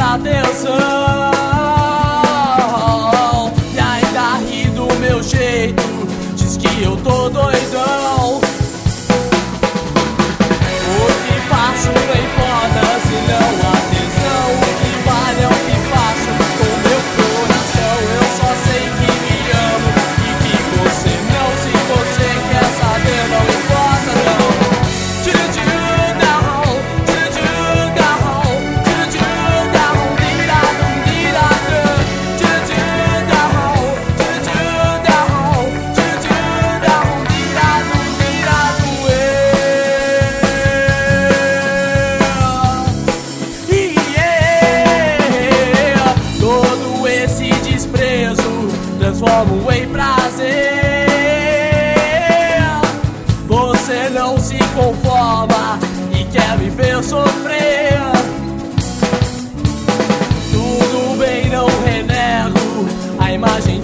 atenção e ainda ri do meu jeito, diz que eu tô doidão. O que faço não importa se não há tesão, o que vale é o que faço com meu coração. Eu só sei que me amo e que você não, se você quer saber não importa não. Transformo em prazer. Você não se conforma e quer me ver sofrer. Tudo bem, não renego a imagem